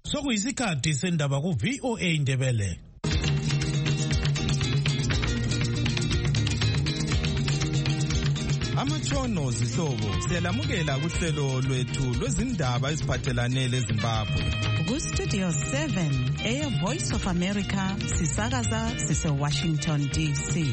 Sokuyisikhathi sendaba ku VOA Indebele. Amatshono zihlobo siyalamukela kuhlelo lwethu lwezindaba eziphathelane leZimbabwe. Ku Studio 7 Air Voice of America sisakaza sise Washington DC.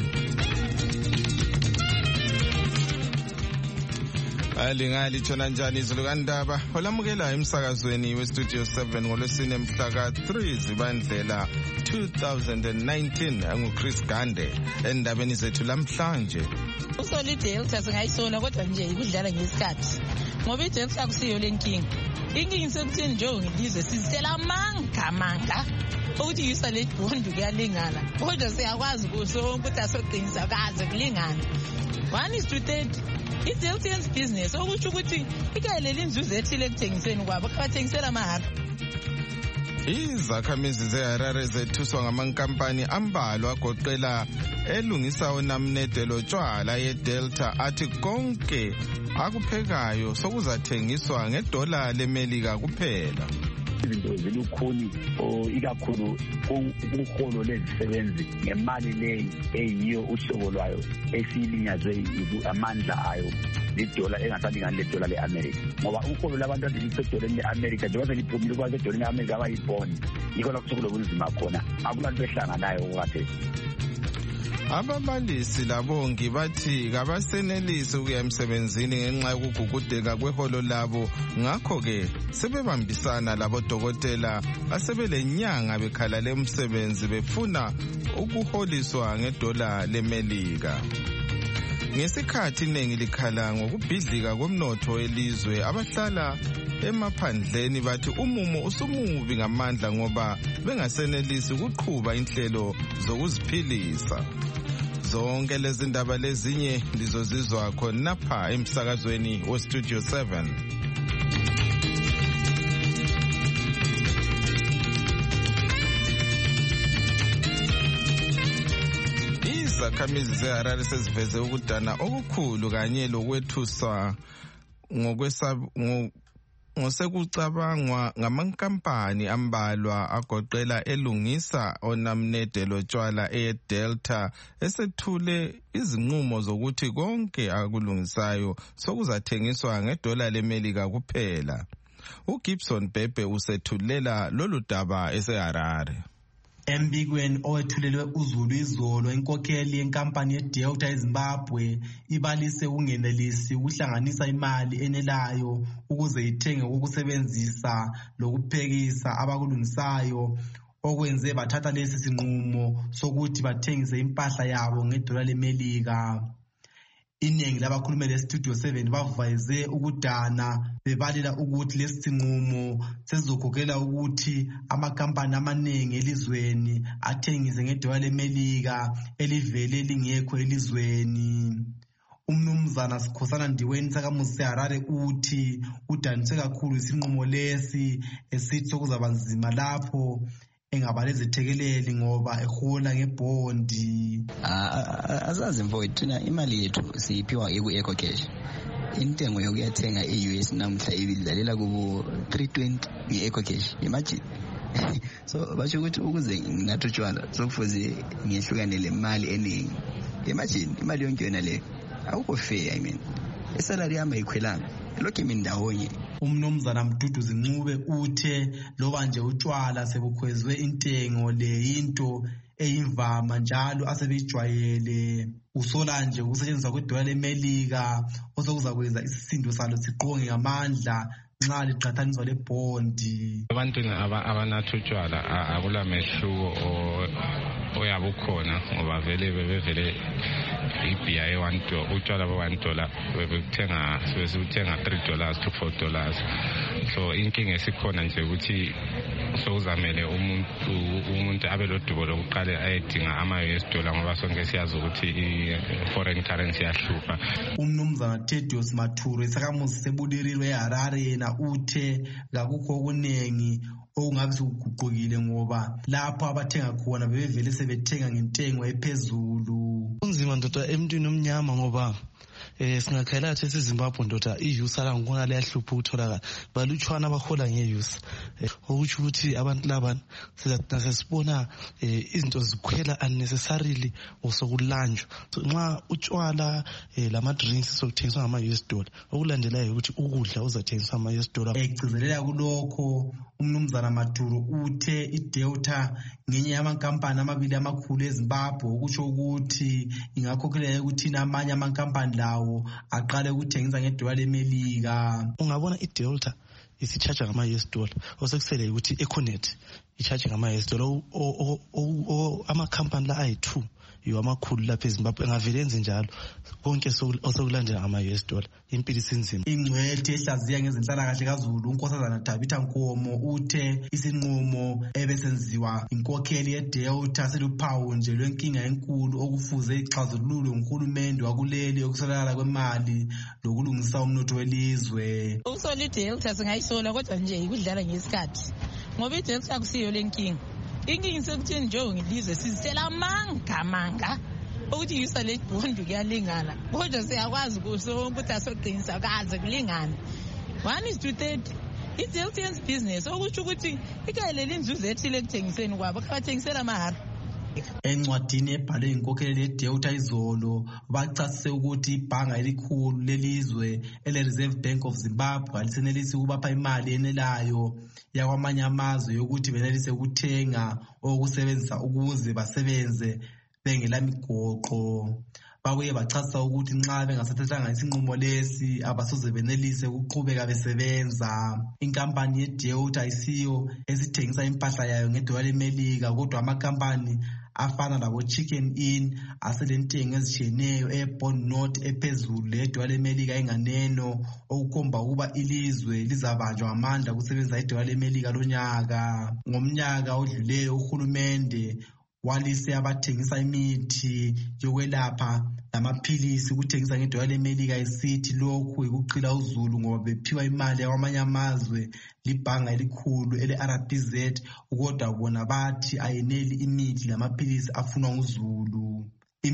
Alingali tshona njani izulu kandaba olamukela emsakazweni we Studio 7 ngolwesine mhla ka-3 Zibandlela 2019 anguChris Gande endabeni zethu lamhlanje. Usoli Delta singayisola kodwa nje ikudlala ngesikhathi ngoba iDelta akusiyo lenkingi. Inkingi sekutheni nje ngilizwe sizitela amanga ukuthi yisa le bond kuyalingana kodwa siyakwazi ukuthi asoqinisa kaze kulingana. One is to 30 iDelta's business okuthi ukuthi ikayelele inzuzo ethile ekuthengiseni kwabo bathengisela mahhala. Izakhamizi zeHarare zethuswa ngamankampani ambalwa agoqela elungisa onamnedelo tshwala yeDelta athi konke akuphekayo sokuzathengiswa ngedola leMelika kuphela. Izinto zilukhuni ikakhulu kuholo lezisebenzi ngemali leyi eyiyo uhlobo lwayo esilinyazwe amandla ayo ledola engasalingani ledola leAmerica ngoba uholo labantu abalisedoleni leAmerica njengoba liphumile kwaze edoleni leAmerica abayibhoni yikho lapho sokulobunzima khona akulanto ehlanganayo okade. Ababalisi labongi bathi kabasenelisi ukuya emsebenzini ngenxa yokugugudeka kweholo labo ngakho-ke sebebambisana labodokotela asebelenyanga bekhala lemsebenzi befuna ukuholiswa ngedola leMelika. Ngesikhathi iningi likhala ngokubhidlika komnotho elizwe abahlala emaphandleni bathi umumo usumubi ngamandla ngoba bengasenelisi ukuqhuba inhlelo zokuziphilisa. Zonke lezi ndaba lezinye lizozizwa khonapha emsakazweni we Studio 7. Izakhamizi zeHarare seziveze ukudana okukhulu kanye lokwethuswa ngosekucabangwa ngamankampani ambalwa agoqela elungisa onamnedelo tshwala eDelta esethule izinqumo zokuthi konke akulungisayo sokuzathengiswa ngedola leMelika kuphela. uGibson Bhebhe usethulela lolu daba eseHarare. Embikweni owethulelwe uZulu izolo inkokheli yenkampani yeDelta eZimbabwe ibalise ukungenelisi ukuhlanganisa imali enelayo ukuze ithenge ukusebenzisa lokuphekisa abakulungisayo okwenze bathatha lesi sinqumo sokuthi bathengise impahla yabo ngedola leMelika. Iningi labakhulumeli leStudio 7 bavayeze ukudana bebalela ukuthi lesi sinqumo sesizokhokela ukuthi amakampani amaningi elizweni athengise ngedola leMelika elivele lingekho elizweni. Umnumzana Sikhosana Ndiweni sakamuzi seHarare uthi udaniswe kakhulu isinqumo lesi esithi sokuzaba nzima lapho engabalezitekeleli ngoba ehola ngebhondi. Azazi mfowethu thina imali yethu siyiphiwa eku-Eco Cash. Intengo yokuyathenga e-US namhla ibidlalela kubo 320 nge-Eco Cash. Imagine. So basho ukuthi ukuze nginathi utshwala sokufuze ngehlukane le mali eningi. Imagine imali yonke yona le awukho fair. I mean isalary yami ayikhwelanga lokho imindawonye. Umnumzana Mduduzi Ncube uthe loba nje utshwala sebukhwezwe intengo le into eyimvama njalo asebejwayele. Usola nje ukusetshenziswa kwedola leMelika osokuzakwenza isisindo salo siqonge ngamandla nxa liqhathaniswa lebhondi. Abantwini abanathi utshwala akulamehluko oyabe ukhona ngoba bevele ibhiya ye-$1 utshwala be-$1 sebesibuthenga $3 to $4. So inkinga esikhona nje ukuthi sokuzamele umuntu abe lodubo lokuqala ayedinga ama-US dollar ngoba sonke siyazi ukuthi i-foreign currency yahlupha. Umnumzana Thedros Mathure sakamuzi sebulirirwe eHarare yena uthe kakukho okuningi okungabe sekuguqukile ngoba lapho abathenga khona bebevele sebethenga ngentengo ephezulu. Kunzima ndoda emntwini omnyama ngoba singakhayelathi eZimbabwe ndoda iyusa la ngona leyahlupha ukutholakala balutshwana abahola ngeyusa okuthi ukuthi abantu laba sesibona izinto zikhwela unnecessarily osokulanjwa nxa utshwala lama drinks sokuthengiswa ngama-US dollar okulandelayo ukuthi ukudla uzathengiswa ngama-US dollar. Egcizelela kulokho umnumzana Maduro uthe iDelta ngenye yamankampani amabili amakhulu eZimbabwe okusho ukuthi ingakhokhelela ukuthi amanye amankampani lawo aqale ukuthengisa ngedola leMelika. Ungabona iDelta isicharge ngama-US dollar osekusele ukuthi Econet icharge ngama-US dollar amakhampani la ayi-2 yiwo amakhulu lapha eZimbabwe engavele enze njalo konke osokulandela ngama-US dollar impilo isinzima. Ingcwethi ehlaziya ngezenhlalakahle kaZulu uNkosazana Tabitha Nkomo uthe isinqumo ebesenziwa inkokheli yeDelta seluphawu nje lwenkinga enkulu okufuze ixazululwe nguhulumende wakuleli yokuswelakala kwemali lokulungisa umnotho welizwe. Ukusola iDelta singayisola kodwa nje ikudlala ngesikhathi ngoba iDelta akusiyo lenkinga. Inkinga isekutheni nje ngilizwe sizisela amanga ukuthi yusa le bond kuyalingana kodwa siyakwazi ukuthi asoqinisa kaze kulingana. 1 is to 30 iDelta's business okuthi ukuthi ikayelele inzuzo ethile ekuthengiseni kwabo abathengisela amahara. Encwadini ebhalwe inkokheli yeDelta izolo bachasise ukuthi ibhanga elikhulu lelizwe ele-Reserve Bank of Zimbabwe alisenelisi ukubapha imali enelayo yakwamanye amazwe yokuthi benelise ukuthenga okusebenzisa ukuze basebenze bengelamigoqo. Babuye bachasisa ukuthi nxa bengasathathanga isinqumo lesi abasoze benelise ukuqhubeka besebenza. Inkampani yeDelta ayisiyo esithengisa impahla yayo ngedola leMelika kodwa amakampani afana labo Chicken Inn aselentengo ezishiyeneyo eBond Note ephezulu ledola leMelika enganeno okukhomba ukuba ilizwe lizabanjwa amandla ukusebenzisa idola leMelika lonyaka. Ngomnyaka odluleyo uhulumende walise abathengisa imithi yokwelapha lamaphilisi ukuthengisa ngedola leMelika esithi lokhu ikuqila uzulu ngoba bephiwa imali yakwamanye amazwe libhanga elikhulu ele-RBZ kodwa bona bathi ayeneli imithi lamaphilisi afunwa uzulu.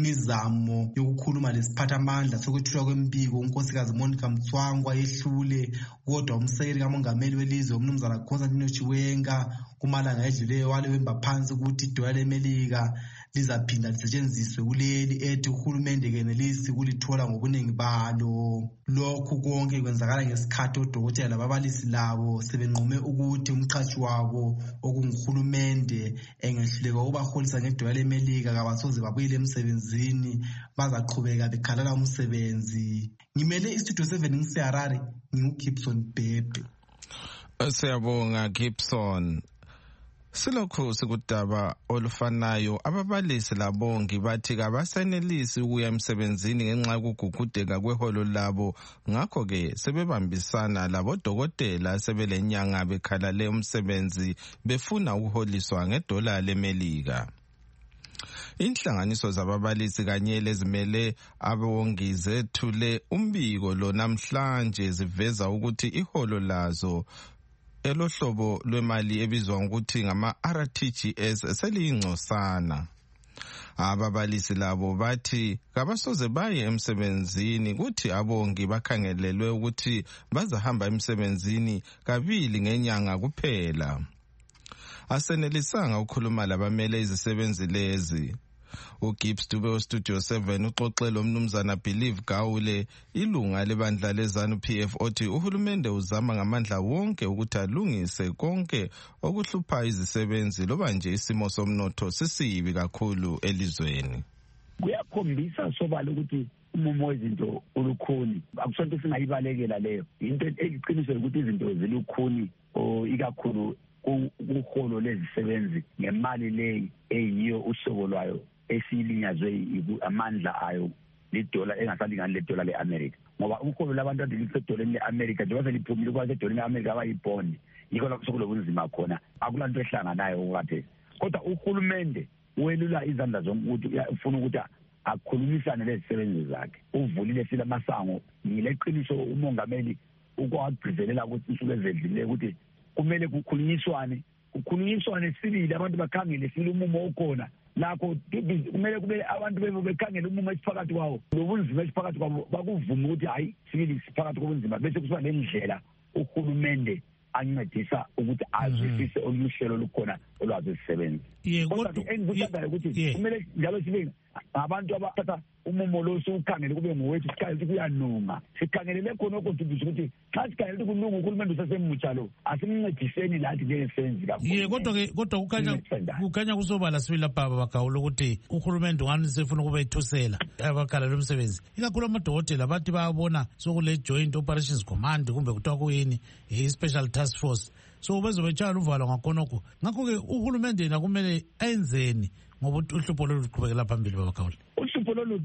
Imizamo yokukhuluma lesiphathamandla sokwethulwa kwempiko unkosikazi Monica Mtswangwa yehlule kodwa umsekeli kamongameli welizwe umnumzana Constantino Chiwenga kumalanga edluleyo wale wemba phansi ukuthi idola leMelika lizaphinda lisetshenziswe kuleli ethi uhulumende kenelisi kulithola ngobuningi balo. Lokhu konke kwenzakala ngesikhathi odokotela lababalisi labo sebenqume ukuthi umqhashi wabo okunguhulumende engehluleka ukubaholisa ngedola leMelika kabasoze babuyele emsebenzini bazaqhubeka bekhalala umsebenzi. Ngimele iStudio 7 ngiseHarare nginguGibson Bhebhe. Siyabonga Gibson. Silokhu sikudaba olufanayo ababalisi labongi bathi kabasenelisi ukuya emsebenzini ngenxa yokugugudeka kweholo labo ngakho ke sebebambisana labodokotela sebelenyanga bekhalale umsebenzi befuna ukuholiswa ngedola leMelika. Inhlanganiso zababalisi kanye lezimele abongi zethule umbiko lo namhlanje ziveza ukuthi iholo lazo elohlobo lwemali ebizwa ngokuthi ngama-RTGS seliyingcosana. Ababalisi labo bathi kabasoze baye emsebenzini kuthi abongi bakhangelelwe ukuthi bazahamba emsebenzini kabili ngenyanga kuphela. Asenelisanga ukukhuluma labamele izisebenzi lezi. uGibbs Dube weStudio 7 uxoxe lo mnumzana Believe Gawule ilunga lebandla leZANU-PF othi uhulumende uzama ngamandla wonke ukuthi alungise konke okuhlupha izisebenzi loba nje isimo somnotho sisibi kakhulu elizweni. Kuyakhombisa sobala ukuthi umumo wezinto ulukhuni akusonto singayibalekela leyo into eqiniswe ukuthi izinto zilukhuni ikakhulu ukuholo lezisebenzi ngemali leyi eyiyo usobo lwayo esilinyazwe amandla ayo ledola engasalingani ledola leAmerica ngoba ukholo labantu adilisedoleni leAmerica njengoba seliphumile kwa sedoleni leAmerica abayibond yikho lapho sokulobunzima khona akulanto ehlanganayo okade kodwa uhulumende welula izandla zonke ukuthi ufuna ukuthi akhulumisane lezisebenzi zakhe uvulile sila masango ngileqiniso umongameli ukwagcizelela ukuthi insuku ezedlile ukuthi kumele kukhulunyiswane sibili abantu bakhangele sile umumo okhona lakho kumele kube abantu bekhangela umumo esiphakathi kwawo lobunzima esiphakathi kwabo bakuvume ukuthi hayi sibili siphakathi kobunzima bese kusiba lendlela uhulumende ancedisa ukuthi azwisise oluhlelo lukhona olwazisebenza. Kodwa engikuthandayo ukuthi kumele njalo sibe abantu abathatha umumo lo sokukhangela kube ngowethu sikhangela kuyanunga sikhangelele khona okontribution ukuthi xa sikhangela kulunga uhulumende usesemutsha lo asimncediseni lathi njengesenzi kakhulu. Kodwa kukhanya kusobala sibili lapha Bagawule ukuthi uhulumende ngani sefuna kube ithusela abakhala lomsebenzi ikakhulu amadokotela bathi bayabona sokule joint operations command kumbe kuthiwa kuyini special task force so bezobetshaya uvalo ngakhonokho ngakho-ke uhulumende yena kumele enzeni ngoba uhlupho lolu luqhubekela phambili Bagawule. Uhlupho lolu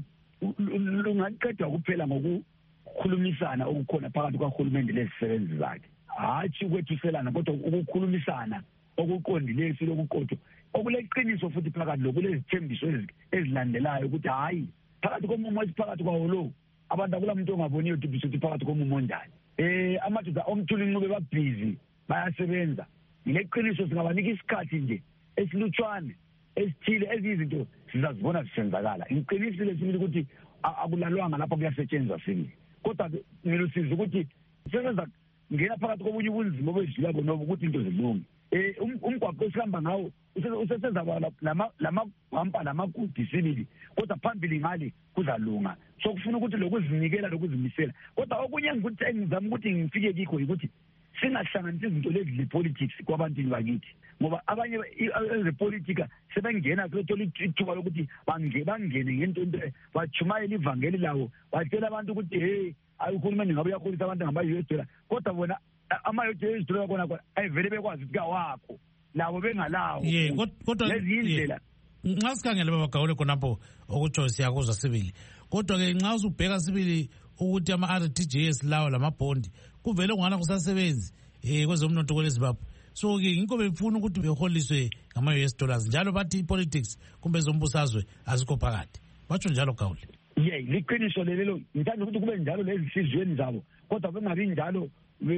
lungaqedwa kuphela ngokukhulumisana okukhona phakathi kwahulumende lezisebenzi zakhe hatshi ukwethuselana kodwa ukukhulumisana okuqondileyo silokuqotho okuleqiniso futhi phakathi lokulezithembiso ezilandelayo ukuthi hayi phakathi komumo esiphakathi kwawo lo abantu akulamuntu ongaboniyo ukuthi phakathi komumo onjani. Amadoda omthuli inqube babhizi bayasebenza ileqiniso singabanika isikhathi nje esilutshwane esithile ezizinto sizazibona zisenzakala. Ngiqinisile sibili ukuthi akulalwanga lapho kuyasetshenzwa sibili kodwa ngilusiza ukuthi sebenza ngena phakathi kobunye ubunzima obedlula bona ukuthi into zilunge. Umgwaqo esihamba ngawo usesenza lamabhampa lamagudi sibili kodwa phambili ngale kuzalunga so kufuna ukuthi lokuzinikela lokuzimisela kodwa okunye engizama ukuthi ngifike kikho ukuthi singahlanganisi izinto lezi le-politics kwabantwini bakithi ngoba abanye ezepolitika sebengena sebethola ithuba lokuthi bangene ngento bachumayela ivangeli lawo batshela abantu ukuthi hey uhulumende ngabe uyakhulisa abantu ngama-US dollar kodwa bona ama-US dollar khona ayivele bekwazi ukuthi kawakho labo bengalawo lezi yindlela. Nxa sikhangele Bagawule khonapho okutsho siyakuzwa sibili kodwa-ke nxa usubheka sibili ukuthi ama-RTGS lawo lamabhondi kuvele kungana kusasebenzi kwezomnotho kweleZimbabwe so-ke ngikho befuna ukuthi beholiswe ngama-US dollars njalo bathi i-politics kumbe zombusazwe azikho phakathi batsho njalo Gawule. Liqiniso lelo ngithanda ukuthi kube njalo lezinhliziyweni zabo kodwa bengabi njalo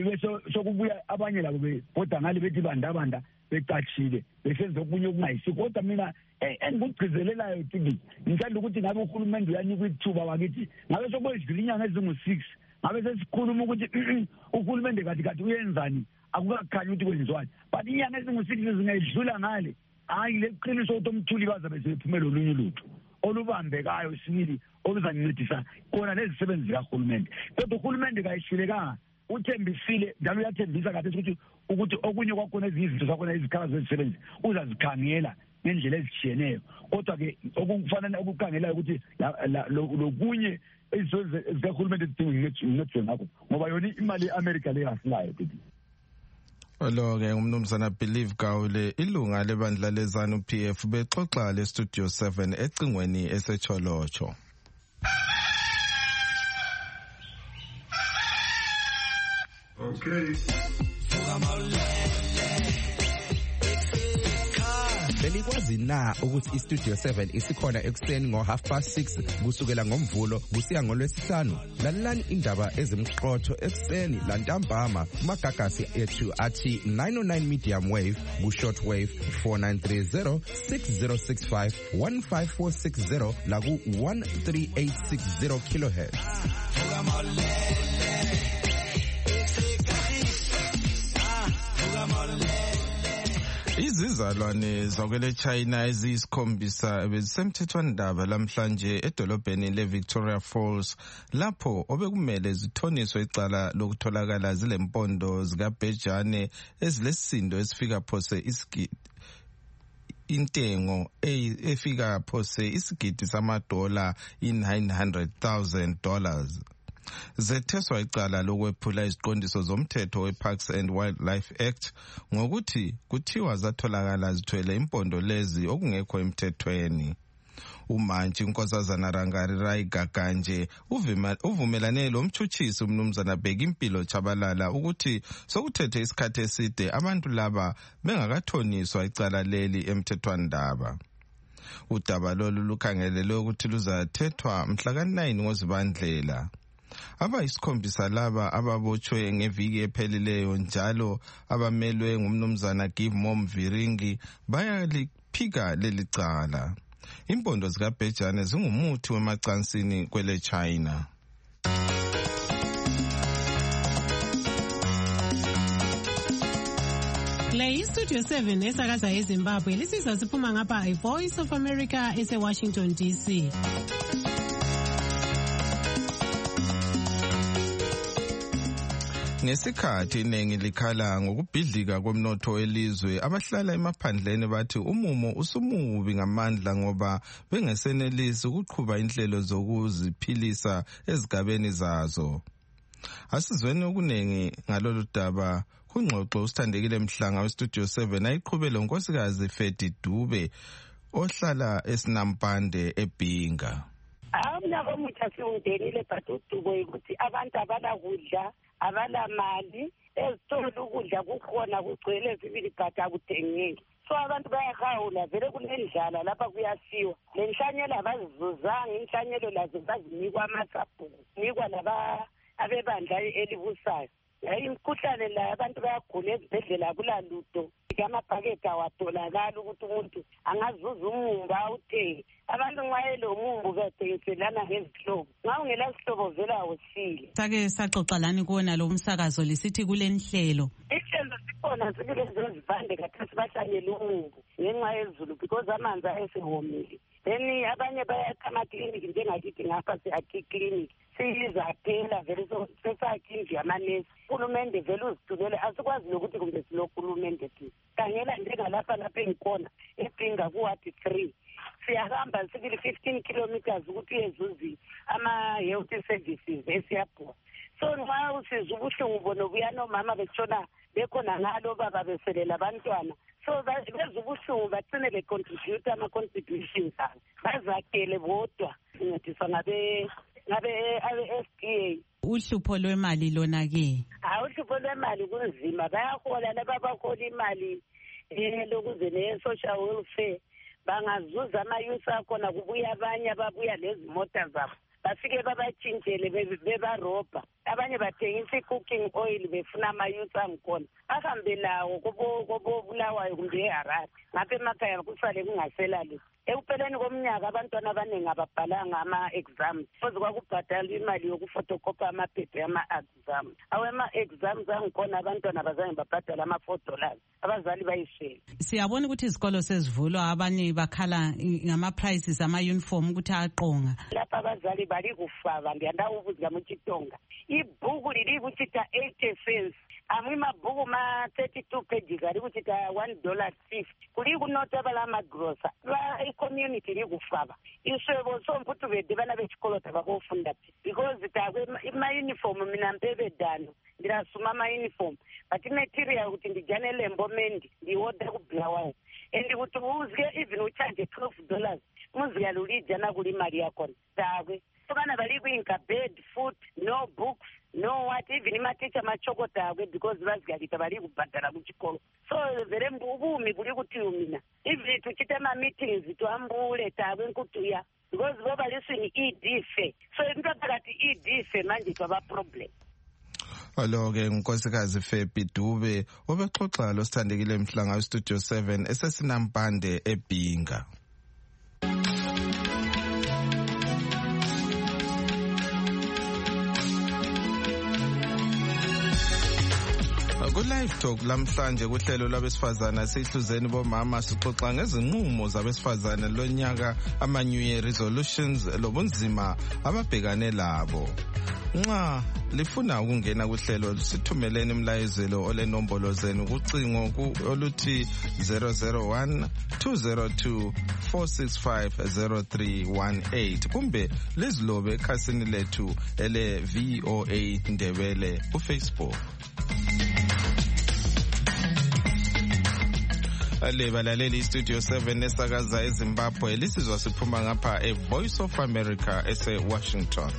sokubuya abanye labo bebhoda ngale bethi bandabanda becatshile besenza okunye okungayisi kodwa mina engikugcizelelayo tibi ngithanda ukuthi ngabe uhulumende uyanika ithuba bakithi ngabe sokwedlula inyanga ezingu-6 ngabe sesikhuluma ukuthi uhulumende kathi uyenzani akukakhanyi ukuthi kwenziwani but inyanga ezingu-6 zingayidlula ngale hayi leqiniso ukuthi omthuli bazabe sebephumela olunye ulutho olubambekayo sibili oluzangincedisa kona lezisebenzi zikahulumende kodwa uhulumende kayihlulekanga uthembisile njalo uyathembisa kathi ukuthi okunye kwakhona ezinye izinto zakhona izikhala zezisebenzi uzazikhangela ngendlela ezitshiyeneyo kodwa-ke okufanele okukhangelayo ukuthi lokunye izinto zikahulumende zidinga ngincediswe ngakho ngoba yona imali ye-Amerika leyo asilayo kuti Lo-ke umnumzana Believe Gawule ilunga lebandla lezanu PF bexoxa le-Studio 7 ecingweni esecholotsho. Okay. Belikwazi na ukuthi iStudio 7 isikhona ekuseni ngo6:30 kusukela ngomvulo kusiya ngolwesihlanu lalelani indaba ezimqotho ekuseni lantambama kumagagasi ethu athi 909 medium wave ku-short wave 4930 6065 15460 laku 13860 kilohertz. Izizalwane zakwele China eziyisikhombisa bezisemthethwandaba lamhlanje edolobheni le-Victoria Falls lapho obekumele zithoniswe icala lokutholakala zilempondo zikabhejane ezilesisindo esifika phose intengo efika phose isigidi $900,000 zetheswa icala lokwephula iziqondiso zomthetho we-Parks and Wildlife Act ngokuthi kuthiwa zatholakala zithwele impondo lezi okungekho emthethweni. Umantshi uNkosazana Rangarirai Gaganje uvumelane lomtshutshisi umnumzana Bekimpilo Chabalala ukuthi sokuthethe isikhathi eside abantu laba bengakathoniswa icala leli emthethwandaba. Udaba lolu lukhangelelwe ukuthi luzathethwa mhla ka-9 ngoZibandlela. Abayisikhombisa laba ababotshwe ngeviki ephelileyo njalo abamelwe ngumnumzana Give Mom Viringi bayaliphika leli cala. Impondo zikabhejane zingumuthi wemacansini kwele China. Le Studio 7 esakaza eZimbabwe lisizwa siphuma ngapha iVoice of America ese-Washington DC. Ngesikhathi iningi likhala ngokubhidlika komnotho welizwe, abahlala emaphandleni bathi umumo usumubi ngamandla ngoba bengesenelisi ukuqhuba inhlelo zokuziphilisa ezigabeni zazo. Asizweni okuningi ngalolu daba kungxoxo usithandekile Mhlanga weStudio 7 ayiqhubele unkosikazi Fedi Dube ohlala eSinampande eBhinga. Umnyaka omutsha siwungenile but uDube ukuthi abantu abalakudla abalamali ezitolo ukudla kukhona kugcwele sibili but akuthengeki. So abantu bayahawula vele kunendlala lapha kuyasiwa. Lenhlanyelo abazizuzanga, inhlanyelo lazo bazinikwa amasabhuku, nikwa laba abebandla elibusayo. Imikhuhlane la abantu bayagula ezibhedlela kulaludo. Amabhakede awatholakala ukuthi umuntu angazuza umumba awuthenge. Abantu nxa elomumbu bethengiselana ngezihlobo. Nxa ungela sihlobo vele awusile. Sake saxoxa lani kuwona lo umsakazo lisithi kule nhlelo. Inhlelo sikhona sibilezo ezivande khathesi bahlanyela umumbu ngenxa yezulu because amanzi ayesewomile. Then abanye bayakama clinic njengakithi ngapha se-Aki clinic. Siyizaphela vele sesakhi indlu yamanesi. Uhulumende vele uzithulele asikwazi nokuthi kumbe silohulumende thina. Khangela njengalapha lapha engikhona eBhinga kuwadi 3. Siyahamba sibili 15 kilometers ukuthi uyezuzi ama-health services esiyabhona. So nxa usizwa ubuhlungu bona ubuyana omama betshona bekhona ngalo baba beselela abantwana. So bezwa ubuhlungu bagcine becontribute ama-contributions abo. Bazakhele bodwa sincediswa ngabe-SDA. Uhlupho lwemali lona-ke? Uhlupho lwemali kunzima. Bayahola laba bahola imali lokuze ne-social welfare. Bangazuza amayusi akhona kubuya abanye ababuya lezi mota zabo. Bafike babatshintshele bebarobha. Abanye bathengisa i-cooking oil befuna amayusi angikhona. Bahambe lawo kobo Bulawayo kumbe eHarare. Ngapha emakhaya kusale kungasela lutho. Ekupheleni komnyaka abantwana abaningi ababhalanga ama-exams. Futhi kwakubhadala imali yokufotokopa amaphepha ama-exams. Ama-exams angikhona abantwana abazange babhadala ama$4. Abazali bayishela. Siyabona ukuthi izikolo sezivulwa, abanye bakhala ngama-prices ama-uniform ukuthi aqonga. Lapha abazali bali kufaka ndiyandawo ukuthi ngamuchitonga. Ibhuku lili kuchita 80 cents. Amabhuku ma-32 pages ari kuchita $1.50. Kuli kunota bala magrosa. Community likufaka. Iswebo somputu vede bana bechikolo tabakofunda. Because ma-uniform mina mpebedano. Ndirasuma ma-uniform. But material kuti ndijane lembo mendi. Ndiwoda kublawayo. And kuti uzge even ucharge $12. Muzga lulijana kulimari yakona. Tawe. So bana bali kuinka bed, food, no books. No what even mateacher machokota because bazgalita bali kubhadala kuchikolo. So vere mbubumi kuli kuti umina. If tuchite ma meetings tuhambule tawe nkutuya because boba listen ED-fe. So ngakati ED-fe manje kwaba problem. Aloke unkosikazi Fedi Dube obexoxa lo Sithandekile Mhlanga weStudio 7 esesinampande eBhinga. Ku-Live Talk lamhlanje kuhlelo lwabesifazana sihluzeni bomama sixoxa ngezinqumo zabesifazana lonyaka ama-New Year resolutions lobunzima ababhekane labo. Nxa lifuna ukungena kuhlelo sithumeleni imlayezelo olenombolo zenu kucingo oluthi 001 202 465 kumbe lizilobe ekhasini lethu ele VOA Ndebele kuFacebook. Balaleli Studio 7 esakaza eZimbabwe lisizwa siphuma ngapha eVoice of America ese-Washington.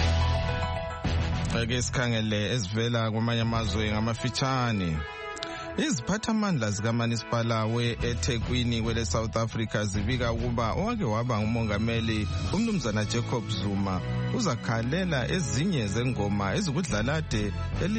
Ake sikhangele ezivela kwamanye amazwe ngamafitshane. Iziphathamandla zikaManisipala we-eThekwini wele South Africa zibika ukuba owake waba ngumongameli umnumzana Jacob Zuma uzakhalela ezinye zengoma ezikudlalade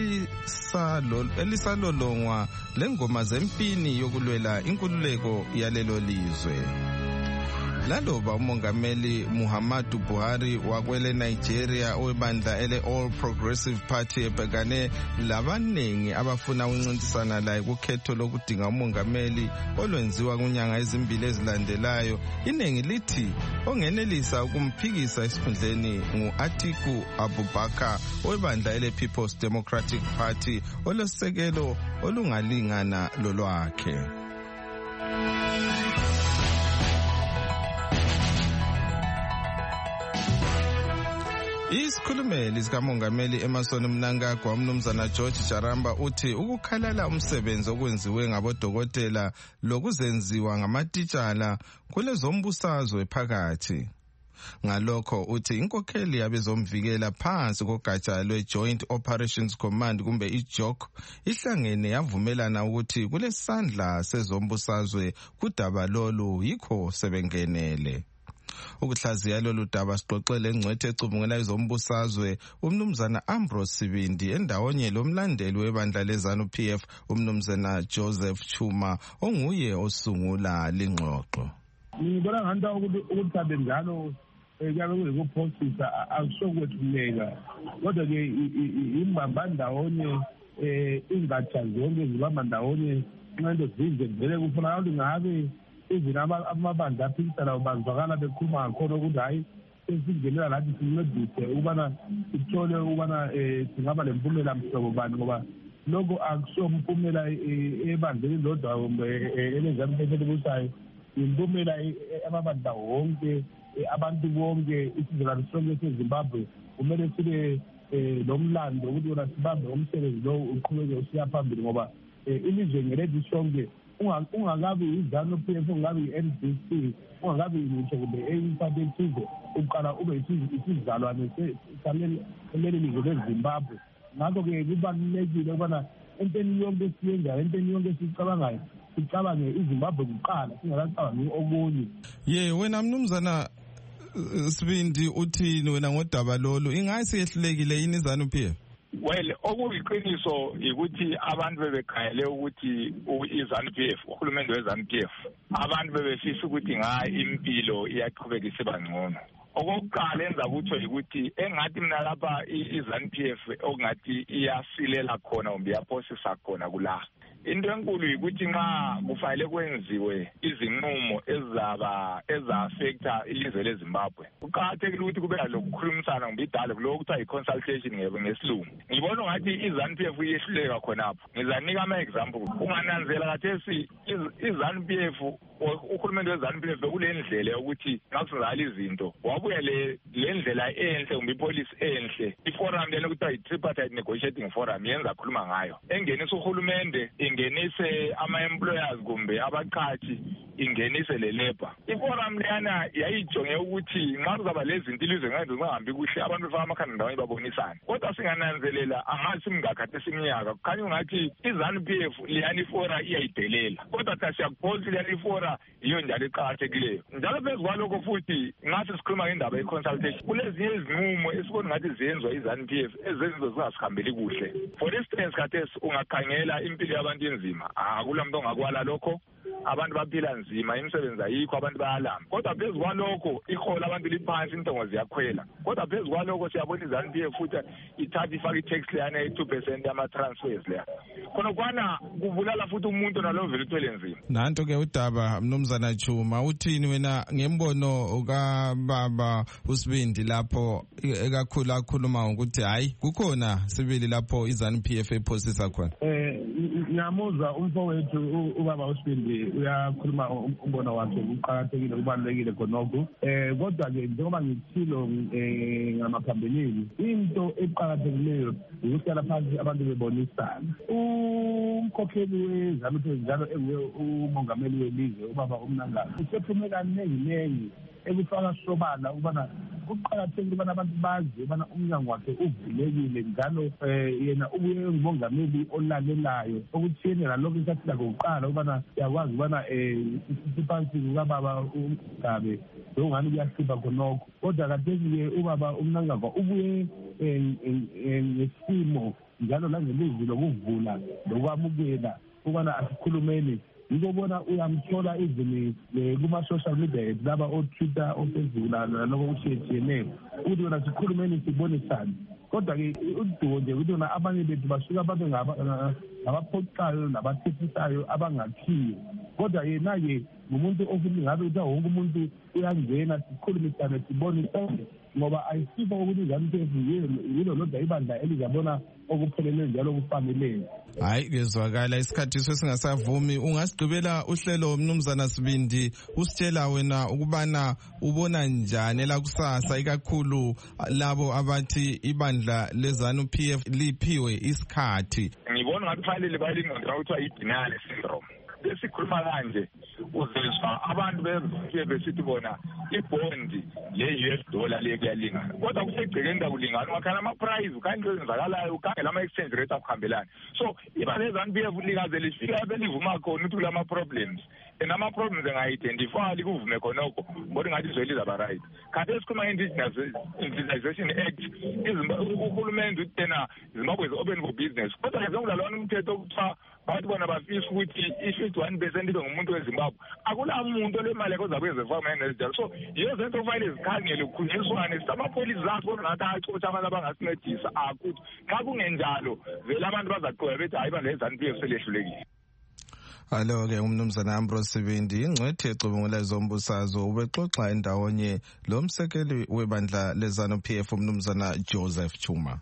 elisalolongwa lengoma zempini yokulwela inkululeko yalelo lizwe. Laloba umongameli Muhammadu Buhari wakwele Nigeria owebandla ele All Progressive Party ebhekane labaningi abafuna ukuncintisana laye kukhetho lokudinga umongameli olwenziwa kunyanga ezimbili ezilandelayo, iningi lithi ongenelisa ukumphikisa esikhundleni ngu-Atiku Abubakar owebandla ele People's Democratic Party olosekelo olungalingana lolwakhe. Isikhulumeli sikamongameli Emmerson Mnangagwa umnumzana George Jaramba uthi ukukhalala umsebenzi okwenziwe ngabodokotela lokuzenziwa ngamatitshala kulezombusazwe phakathi. Ngalokho uthi inkokheli yabezomvikela phansi kogatsha lwe-Joint Operations Command kumbe iJOC ihlangene yavumelana ukuthi kulesandla sezombusazwe kudaba lolu yikho sebengenele. Ukuhlaziya lolu daba sixoxele engcwethe ecubungela izombusazwe umnumzana Ambrose Sibindi endawonye lomlandeli webandla leZANU-PF umnumzana Joseph Chuma onguye osungula lengxoxo. Ngibona ngathi ukuthi abe njalo kuyabe kuyikuphosisa akusokwethuleka kodwa ke imbamba ndawonye ingatsha zonke zibamba ndawonye nqendo zize vele kufunakala ukuthi ngabe izina amabandla aphikisana bazwakala bekhuluma ngakhona ukuthi hayi sesingenela lathi sincedise ukubana sithole ukubana singaba lempumela mhlobo bani ngoba lokho akusompumela ebandleni lodwa kumbe eleZANU-PF elibusayo, impumela amabandla wonke abantu bonke isizwe sonke seZimbabwe kumele sibe lomlando ukuthi wona sibambe umsebenzi lo uqhubeke usiya phambili ngoba ilizwe ngeledi sonke ungakabi iZANU-PF ungabi i-NDC ungabi ngitsho kumbe eyiphathe isizwe uqala ube isizalwane leli lizwe leZimbabwe. Ngakho-ke kubalulekile ukubana entweni yonke esiyenzayo, entweni yonke esiyicabangayo sicabange iZimbabwe kuqala singakacabangi okunye. Wena mnumzana Sibindi uthini wena ngodaba lolu, ingayi siyehlulekile yini iZANU-PF? Well, okuyiqiniso ukuthi abantu bebekhayele ukuthi iZANU-PF uhulumende weZANU-PF abantu bebefisa ukuthi impilo iyaqhubeka isiba ngcono. Okokuqala enza kutho ukuthi engathi mina lapha iZANU-PF okungathi iyasilela khona kumbe iyaphosisa khona kula. Into enkulu ukuthi nxa kufanele kwenziwe izinqumo eza-affecta ilizwe leZimbabwe, kuqakathekile ukuthi kube lokukhulumisana kumbe idale kulo kuthiwa i-consultation ngesilungu. Ngibona ngathi iZANU-PF iyehluleka khonapho. Ngizanika ama-example. Ungananzela kathesi iZANU-PF uhulumende weZANU-PF bekule ndlela yokuthi ngasizala izinto wabuya le ndlela enhle kumbe ipolicy enhle, iforum lelo kuthiwa i-tripartite negotiating forum yenza khuluma ngayo, engenisa uhulumende, ingenise ama-employers kumbe abaqhathi, ingenise le-labor. Iforum leyana yayijonge ukuthi nxa kuzaba lezinto ilizwe ngenze zingahambi kuhle abantu befaka amakhanda ndawonye babonisane. Kodwa singananzelela angathi simngakhathesi iminyaka kukhanya ungathi iZANU-PF leyana ifora iyayidelela, kodwa thina siyakuphosa leyana ifora yiyo njalo eqakathekileyo. Njalo phezu kwalokho futhi ngathi sikhuluma ngendaba ye-consultation kulezinye izinqumo esibona ngathi ziyenziwa iZANU-PF ezenzizo zingasihambeli kuhle. For instance khathesi ungakhangela impilo yabantu enzima, akula muntu ongakwala lokho, abantu baphila nzima, imisebenzi ayikho, abantu bayalamba. Kodwa phezu kwalokho ihola abantu liphansi, intongo ziyakhwela. Kodwa phezu kwalokho siyabona iZANU-PF futhi ithatha ifaka i-tax leyana ye-2% yama-transfers leya. Khonokwana kubulala futhi umuntu nalo vele uthwele nzima. Nanto-ke udaba mnumzana Chuma uthini wena ngembono kababa uSibindi lapho ekakhulu akhuluma ukuthi hayi kukhona sibili lapho iZANU-PF ephosisa khona? Ngiyamuzwa umfowethu ubaba uSibindi uyakhuluma umbono wakhe uqakathekile ubalulekile khonokho. Kodwa-ke njengoba ngithilo ngamakhambilini, into eqakathekileyo ukuhlala phansi abantu bebonisana. Umkhokheli weZANU-PF njalo enguye umongameli welizwe ubaba uMnangagwa usephume kaningi ekufaka sobala ukubana kuqakathekile ukubana abantu bazi ukubana umnyango wakhe uvulekile njalo yena ubuye ngumongameli olalelayo okuthiyene nalokho esathi lakho kuqala ukubana siyakwazi ukubana siphansi kukababa uMgabe lokungani kuyahlupha khonokho kodwa kathesi-ke ubaba uMnangagwa ubuye ngesimo njalo langelizwi lokuvula lokwamukela ukubana asikhulumeni ngikubona uyamthola izini kuma-social media laba o-Twitter o-Facebook naloko kushiyetshiyeneyo ukuthi wena sikhulumeni sibonisane kodwa-ke udumo nje ukuthi wona abanye bethu basuka babe ngabaphoxayo nabathethisayo abangakhiyo kodwa yena-ke ngumuntu ofuna ngabe ukuthi wonke umuntu uyangena sikhulumisane sibonisane ngoba ayisibo ukuthi iZANU-PF yilo lodwa ibandla elizabona okupheleleyo njalo okufaneleyo. Hayi kezwakala isikhathi sesingasavumi ungasigqibela uhlelo Mnumzana Sibindi usitshela wena ukubana ubona njani elakusasa ikakhulu labo abathi ibandla leZANU-PF liphiwe isikhathi. Ngibona ngathi kufanele bayilingana ukuthi ayidinale syndrome. Esikhuluma kanje uzizwa abantu besithi bona ibondi le-US dollar le kuyalingana kodwa kusegcekeni kakulingana wakhala ama-price kanti kwenzakalayo ukangela ama-exchange rate akuhambelani so iba leZANU-PF likaze lifika belivuma khona ukuthi kulama-problems and ama-problems enga-identify kuvume khonokho kodwa ngathi izwe lizaba right kanti esikhuluma nge-Indigenization Act uhulumende uthi tena Zimbabwe is open for business kodwa njengolalwana umthetho okuthiwa abantu bona bafisa ukuthi i-51% ibe ngumuntu weZimbabwe akula muntu olemali kozabe ezefama engezinjalo so yiyo zinto kufanele zikhangele kukhulunyiswane samapholisi zakho ngathi achotha abantu abangasincedisa akuthi xa kungenjalo vele abantu bazaqoya bethi hayi bandla leZANU-PF selehlulekile. Alo-ke uMnumzana Ambrose Sibindi ingcwethi ecubungula ezombusazwe ubexoxa endawonye lo msekeli webandla leZANU-PF uMnumzana Joseph Chuma.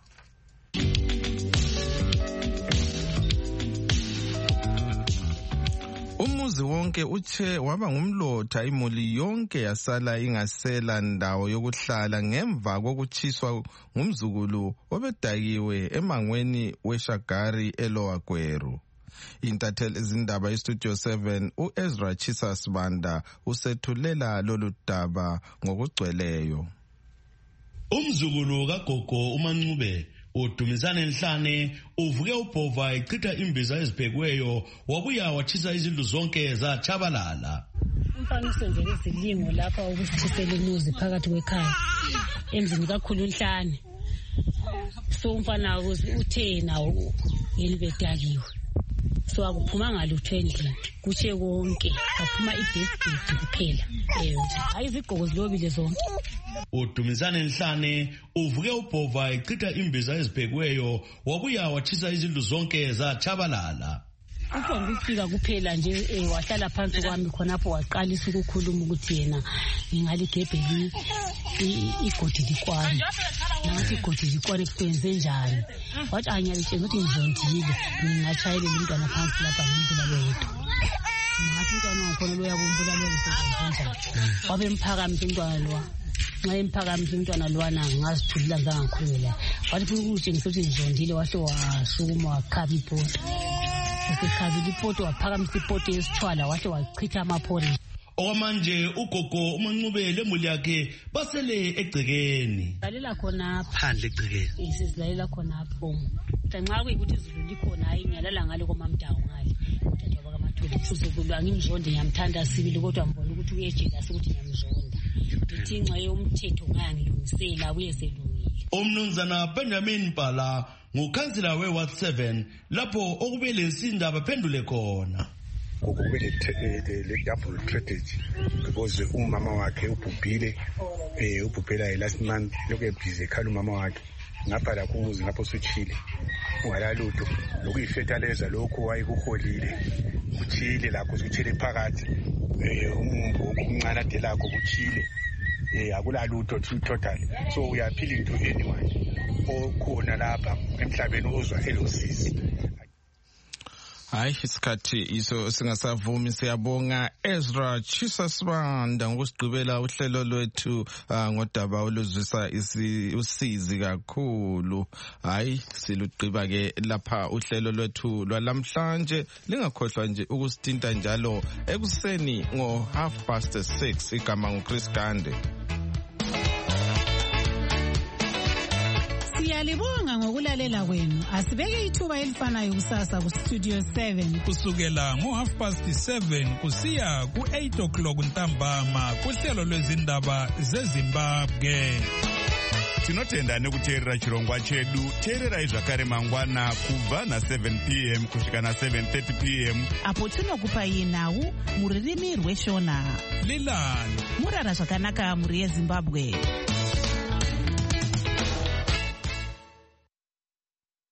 Umuzi wonke uthe waba ngumlotha imuli yonke yasala ingasela ndawo yokuhlala ngemva kokuchiswa ngumzukulu obedakiwe emangweni weShagari eLower Gweru. Intatheli izindaba iStudio 7 uEzra Chisas Banda usethulela lolu daba ngokugcweleyo. Umzukulu kaGogo uMancube uDumisane Nhlane uvuke ubhova echitha imbiza ezibhekweyo wabuya wachisa izindlu zonke zachabalala. Umfana usenzele izilingo lapha ukusithisela umuzi phakathi kwekhaya emzini kakhulu Nhlane. So umfana uthe nawo yelibedakiwe. So akuphuma ngalutho endlini kutshe konke aphuma ibhesibhedi kuphela hayi izigqoko zilobile zonke. uDumisane Nhlane uvuke ubhova echitha imbiza ezibhekweyo wabuya wachisa izindlu zonke zachabalala. Ukhomba ifika kuphela nje wahlala phansi kwami khonapho waqalisa ukukhuluma ukuthi yena ngingaligebheli igodi likwani nathi igodi likwani kusenze njani wathi anyalitshela ukuthi ngizondile ngingachayela umntwana phansi lapha ngimzela wedwa ngathi umntwana wakhona loyabumbula lezisenze njani wabe mphakamisa umntwana lo nxa emphakamisa umntwana lwana ngazithulila ngangakhulumela wathi funa ukutshengisa ukuthi ngizondile wahle wasukuma wakhaba ipoto esekhabile ipoto waphakamisa ipoto yesithwala wahle wachitha amaphori. Okwamanje uGogo uMancube lemuli yakhe basele egcekeni. Lalela khona phandle egcekeni. Sizilalela khona apho. Nxa kuyikuthi izulu likhona hayi ngiyalala ngale koMamdawu ngale. Uthatha baka mathuli uzokulwa ngimzonde ngiyamthanda sibili kodwa ngibona ukuthi uyejela ukuthi ngiyamzonda. Ngithi nxa yomthetho ngangilungisela uyeselungile. Umnumzana Benjamin Bhala ngukhansila we-Ward 7 lapho okubele insindaba baphendule khona. Kube le double strategy because umama wakhe ubhubhile ubhubhela last month lokho ebhizi ekhala umama wakhe ngapha la kumuzi ngapho suchile ungalalutho lokuyifetaleza lokho wayekuholile kuchile lapho suchile phakathi umumbu okuncane delakho kuchile akulalutho total so we are appealing to anyone okhona lapha emhlabeni ozwa elosisi. Hayi isikhathi iso singasavumi. Siyabonga Ezra Chisasibanda ngokusigqibela uhlelo lwethu ngodaba oluzwisa usizi kakhulu. Hayi silugqiba ke lapha uhlelo lwethu lwalamhlanje. Lingakhohlwa nje ukusithinta njalo ekuseni ngo 6:30. Igama nguChris Gande. Siyalibonga ngokulalela kwenu. Asibeke ithuba elifanayo kusasa ku Studio 7 kusukela ngo 7:30 kusiya ku 8 o'clock ntambama kuhlelo lwezindaba zeZimbabwe. Tinotenda nekuteerera chirongwa chedu. Teererai zvakare mangwana kubva na7 p.m. kusvika na7:30 p.m. apo tinokupai nhau muririmi rweshona. Lilani murara zvakanaka muri yeZimbabwe.